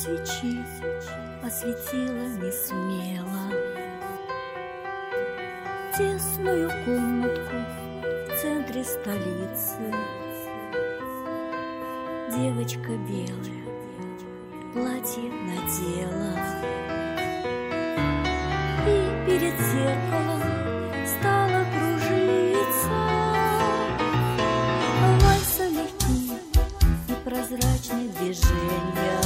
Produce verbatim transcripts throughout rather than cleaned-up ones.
свечи осветила несмело тесную комнатку в центре столицы. Девочка белая платье надела и перед зеркалом стала кружиться. Вальса легкие и прозрачные движения.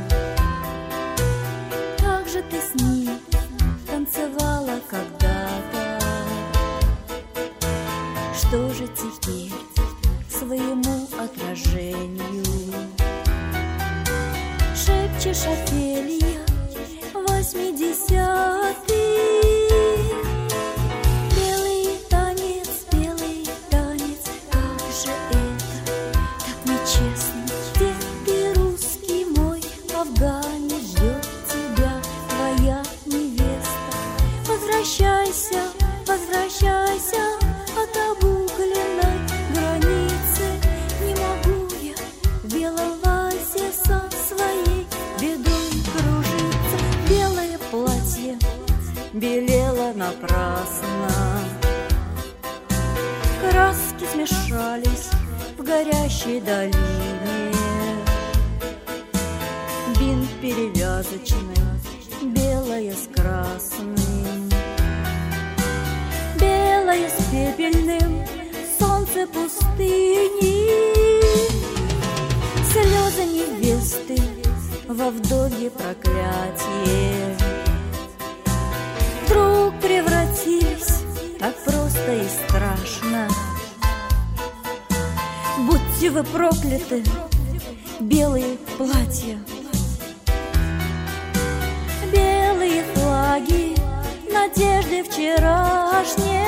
Как же ты с ней танцевала когда-то? Что же теперь своему отражению шепчешь, Офелия, восьмидесятых? Белый танец, белый танец, как же это так нечестно? Где ты, русский мой, афганец, ждет тебя твоя невеста. Возвращайся, возвращайся от обугленной границы. Не могу я в белом вальсе со своей бедой кружиться. Белое платье белело напрасно, краски смешались в горящей долине. Бинт перевязочный, белое с красным, белое с пепельным, солнце пустыни. Слезы невесты во вдовье проклятие вдруг превратились так просто и страшно. Будьте вы прокляты, белые платья, белые флаги надежды вчерашней.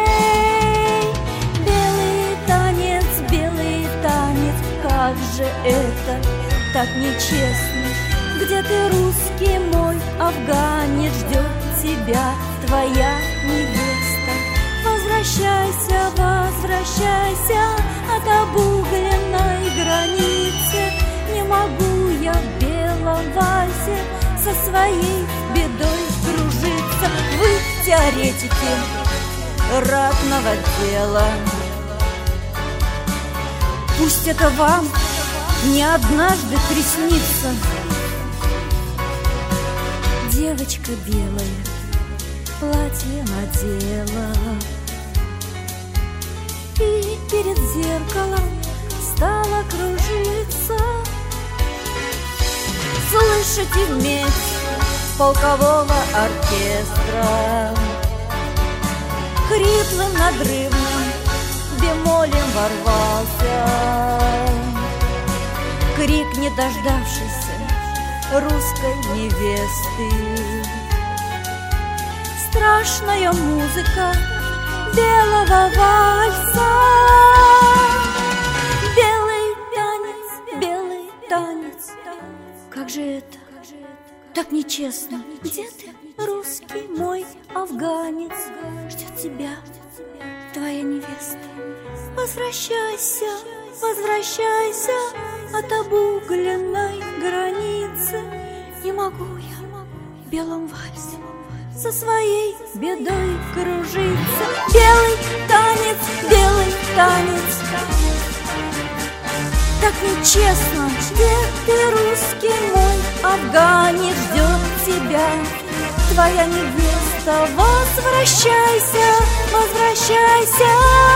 Белый танец, белый танец, как же это так нечестно? Где ты, русский мой, афганец, ждет тебя твоя невеста. Возвращайся, возвращайся от обугленной границы. Не могу я в белом вальсе со своей бедой кружиться. Вы, теоретики ратного дела, пусть это вам не однажды приснится. Девочка белая платье надела и перед зеркалом стала кружиться. Слышите медь полкового оркестра хриплым, надрывным бемолем ворвался крик не дождавшейся русской невесты. Страшная музыка белого вальса. Белый танец, белый танец, как же это так нечестно? Где ты, русский мой афганец, ждет тебя твоя невеста. Возвращайся, возвращайся от обугленной границы. Не могу я в белом вальсе со своей бедой кружиться. Белый танец, белый танец, так нечестно. Где ты, русский мой афганец, ждет тебя твоя невеста. Возвращайся, возвращайся.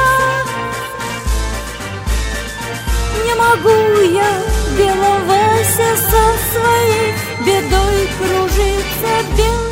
Не могу я в белом вальсе со своей бедой кружиться. Белый